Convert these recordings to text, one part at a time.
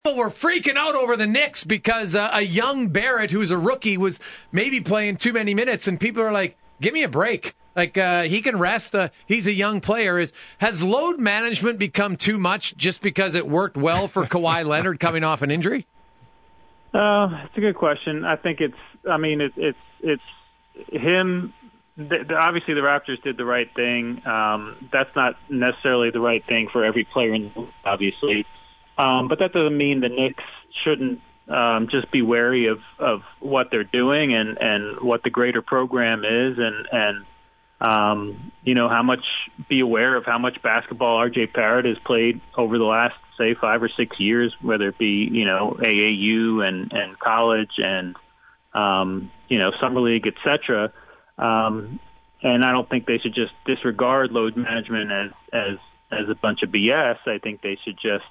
People were freaking out over the Knicks because a young Barrett, who's a rookie, was maybe playing too many minutes, and people are like, give me a break. Like, he can rest. He's a young player. Has load management become too much just because it worked well for Kawhi Leonard coming off an injury? It's a good question. I think it's him. Obviously, the Raptors did the right thing. That's not necessarily the right thing for every player in the league, obviously. But that doesn't mean the Knicks shouldn't just be wary of what they're doing and what the greater program is and be aware of how much basketball RJ Barrett has played over the last, say, 5 or 6 years, whether it be, AAU and college and, summer league, et cetera. And I don't think they should just disregard load management as a bunch of BS. I think they should just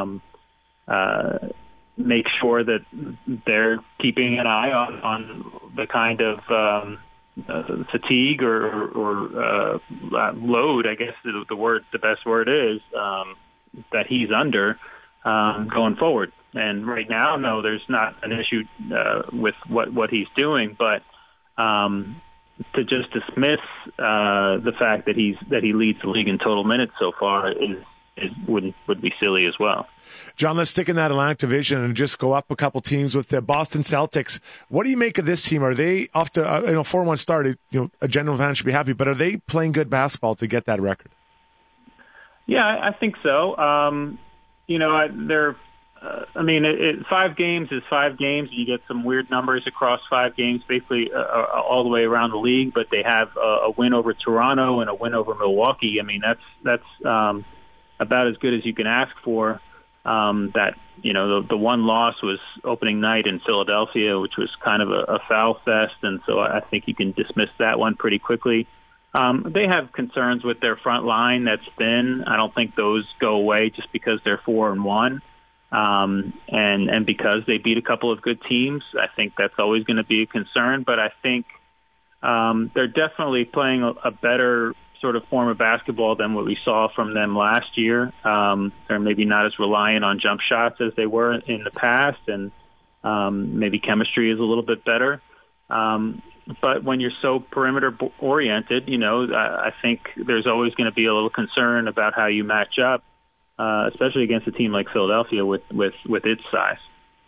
make sure that they're keeping an eye on the kind of fatigue or load, I guess the best word is, that he's under going forward. And right now, no, there's not an issue with what he's doing, but to just dismiss the fact that he leads the league in total minutes so far would be silly as well. John, let's stick in that Atlantic division and just go up a couple teams with the Boston Celtics. What do you make of this team? Are they off to 4-1 start? A general fan should be happy, but are they playing good basketball to get that record? Yeah, I think so. They're. 5 games is 5 games. You get some weird numbers across 5 games, basically all the way around the league. But they have a win over Toronto and a win over Milwaukee. I mean, that's about as good as you can ask for. The one loss was opening night in Philadelphia, which was kind of a foul fest, and so I think you can dismiss that one pretty quickly. They have concerns with their front line that's thin. I don't think those go away just because they're 4-1. And because they beat a couple of good teams, I think that's always going to be a concern. But I think they're definitely playing a better sort of form of basketball than what we saw from them last year. They're maybe not as reliant on jump shots as they were in the past, and maybe chemistry is a little bit better. But when you're so perimeter-oriented, I think there's always going to be a little concern about how you match up, especially against a team like Philadelphia with its size.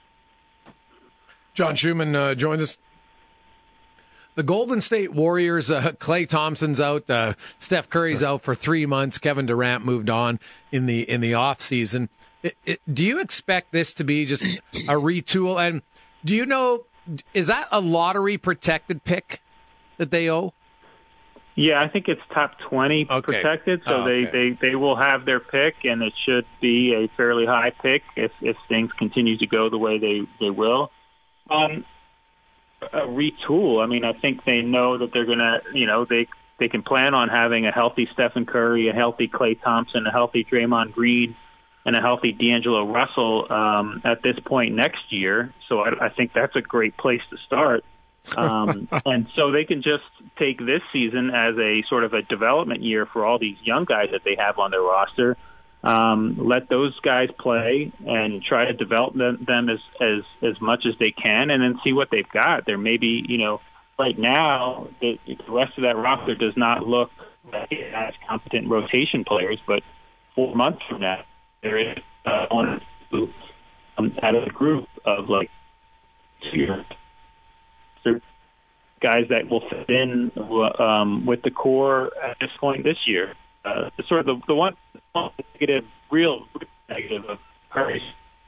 John Schumann joins us. The Golden State Warriors, Klay Thompson's out, Steph Curry's out for 3 months, Kevin Durant moved on in the offseason. Do you expect this to be just a retool? And do you know, is that a lottery-protected pick that they owe? Yeah, I think it's top 20 protected, so they will have their pick, and it should be a fairly high pick if things continue to go the way they will. A retool. I mean, I think they know that they're going to, they can plan on having a healthy Stephen Curry, a healthy Klay Thompson, a healthy Draymond Green, and a healthy D'Angelo Russell at this point next year. So I think that's a great place to start. And so they can just take this season as a sort of a development year for all these young guys that they have on their roster. Let those guys play and try to develop them as much as they can, and then see what they've got. There may be, right now, the rest of that roster does not look like it has competent rotation players, but 4 months from now, there is one who out of the group of like 2 guys that will fit in with the core at this point this year. Sort of the one negative, real negative of Curry.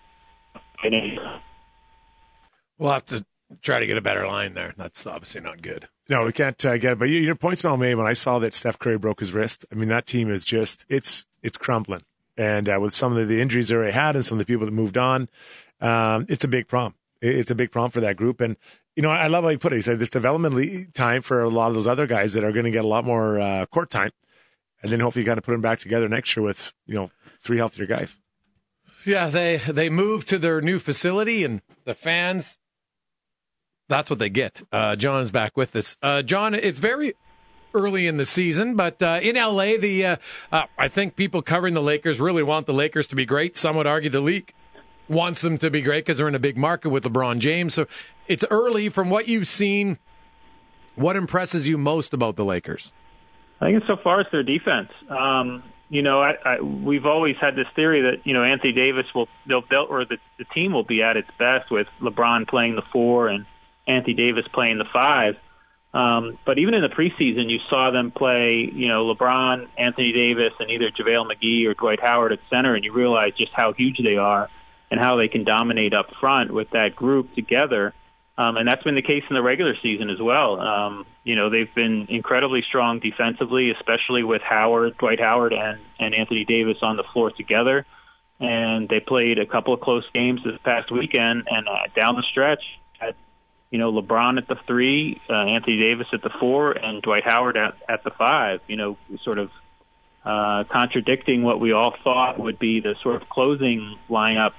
We'll have to try to get a better line there. That's obviously not good. No, we can't get it. But your point's well made. When I saw that Steph Curry broke his wrist, I mean, that team is just, it's crumbling. And with some of the injuries they already had and some of the people that moved on, it's a big problem. It's a big problem for that group. And, I love how you put it. He said this development time for a lot of those other guys that are going to get a lot more court time. And then hopefully you got to put them back together next year with, 3 healthier guys. Yeah, they move to their new facility, and the fans, that's what they get. John is back with us. John, it's very early in the season, but in L.A., I think people covering the Lakers really want the Lakers to be great. Some would argue the league wants them to be great because they're in a big market with LeBron James. So it's early. From what you've seen, what impresses you most about the Lakers? I think so far it's their defense. We've always had this theory that, Anthony Davis the team will be at its best with LeBron playing the 4 and Anthony Davis playing the 5. But even in the preseason, you saw them play, LeBron, Anthony Davis, and either JaVale McGee or Dwight Howard at center, and you realize just how huge they are and how they can dominate up front with that group together. And that's been the case in the regular season as well. They've been incredibly strong defensively, especially with Dwight Howard, and Anthony Davis on the floor together. And they played a couple of close games this past weekend, and down the stretch, had, LeBron at the 3, Anthony Davis at the 4, and Dwight Howard at the 5, sort of contradicting what we all thought would be the sort of closing lineup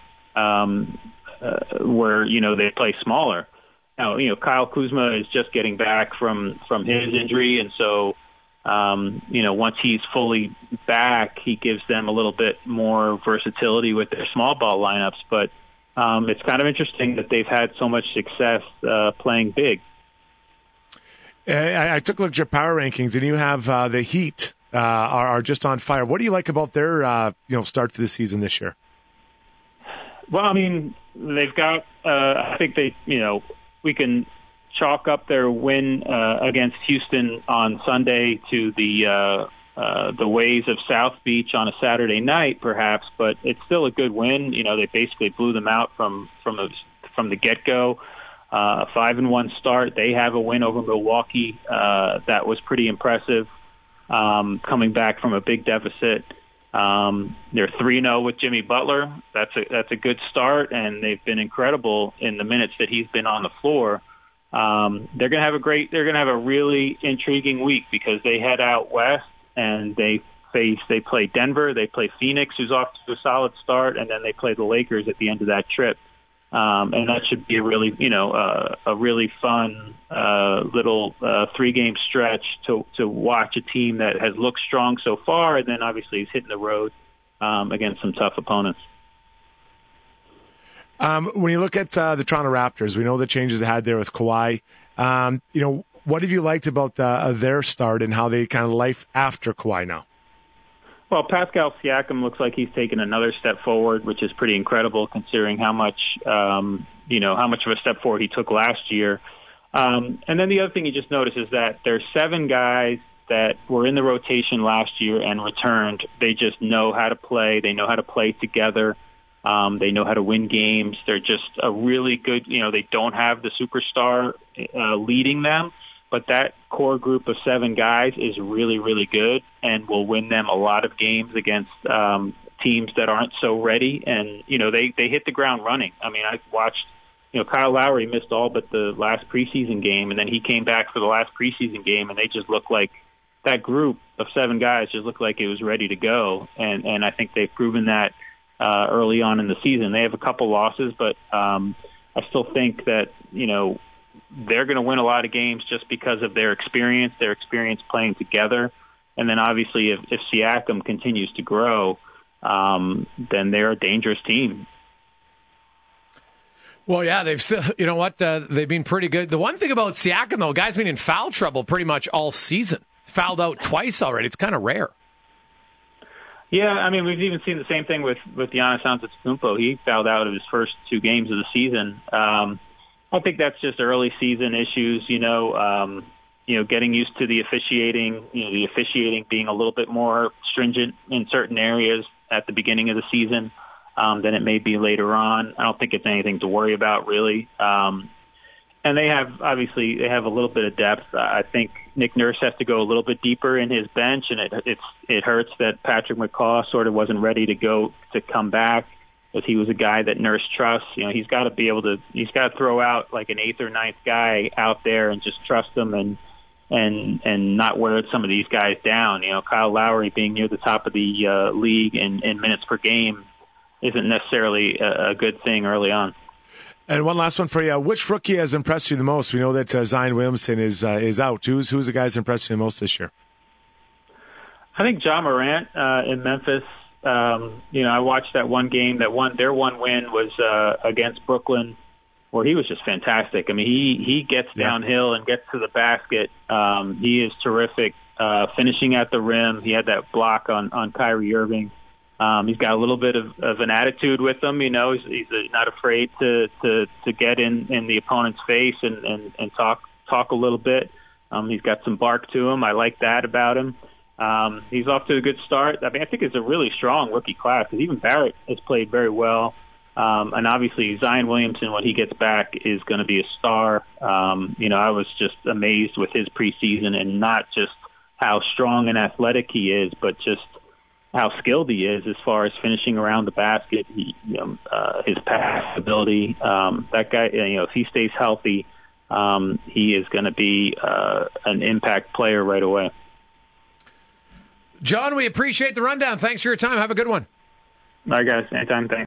where, they play smaller. Now, Kyle Kuzma is just getting back from his injury, and so, once he's fully back, he gives them a little bit more versatility with their small ball lineups. But it's kind of interesting that they've had so much success playing big. I took a look at your power rankings, and you have the Heat are just on fire. What do you like about their start to the season this year? Well, I mean, they've got. I think they we can chalk up their win against Houston on Sunday to the ways of South Beach on a Saturday night, perhaps, but it's still a good win. They basically blew them out from the get-go. 5-1 start. They have a win over Milwaukee that was pretty impressive, coming back from a big deficit. They're 3-0 with Jimmy Butler. That's a good start, and they've been incredible in the minutes that he's been on the floor. They're going to have a really intriguing week because they head out west and they play Denver, they play Phoenix, who's off to a solid start, and then they play the Lakers at the end of that trip. And that should be a really fun little 3-game stretch to watch a team that has looked strong so far, and then obviously he's hitting the road against some tough opponents. When you look at the Toronto Raptors, we know the changes they had there with Kawhi. What have you liked about their start and how they kind of life after Kawhi now? Well, Pascal Siakam looks like he's taken another step forward, which is pretty incredible considering how much of a step forward he took last year. And then the other thing you just notice is that there's 7 guys that were in the rotation last year and returned. They just know how to play. They know how to play together. They know how to win games. They're just a really good, they don't have the superstar leading them, but that core group of 7 guys is really, really good and will win them a lot of games against teams that aren't so ready. And, they hit the ground running. I mean, I've watched, Kyle Lowry missed all but the last preseason game, and then he came back for the last preseason game, and they just look like that group of 7 guys just looked like it was ready to go. And I think they've proven that early on in the season. They have a couple losses, but I still think that, they're going to win a lot of games just because of their experience playing together. And then obviously if Siakam continues to grow, then they're a dangerous team. Well, yeah, they've still, they've been pretty good. The one thing about Siakam, though, guy's been in foul trouble pretty much all season. Fouled out twice already. It's kind of rare. Yeah, I mean, we've even seen the same thing with Giannis Antetokounmpo. He fouled out of his first 2 games of the season. I think that's just early season issues, getting used to the officiating, the officiating being a little bit more stringent in certain areas at the beginning of the season than it may be later on. I don't think it's anything to worry about, really. And they have a little bit of depth. I think Nick Nurse has to go a little bit deeper in his bench, and it hurts that Patrick McCaw sort of wasn't ready to come back, because he was a guy that Nurse trusts. He's got to throw out like an 8th or 9th guy out there and just trust them and not wear some of these guys down. Kyle Lowry being near the top of the league in minutes per game isn't necessarily a good thing early on. And one last one for you. Which rookie has impressed you the most? We know that Zion Williamson is out. Who's the guy that's impressed you the most this year? I think Ja Morant in Memphis I watched that one game. Their one win was against Brooklyn, where he was just fantastic. I mean, he gets downhill and gets to the basket. He is terrific, finishing at the rim. He had that block on Kyrie Irving. He's got a little bit of an attitude with him. He's not afraid to get in the opponent's face and talk a little bit. He's got some bark to him. I like that about him. He's off to a good start. I mean, I think it's a really strong rookie class, because even Barrett has played very well. And obviously Zion Williamson, when he gets back, is going to be a star. I was just amazed with his preseason, and not just how strong and athletic he is, but just how skilled he is as far as finishing around the basket. His pass ability. That guy, if he stays healthy, he is going to be an impact player right away. John, we appreciate the rundown. Thanks for your time. Have a good one. All right, guys. Anytime. Thanks.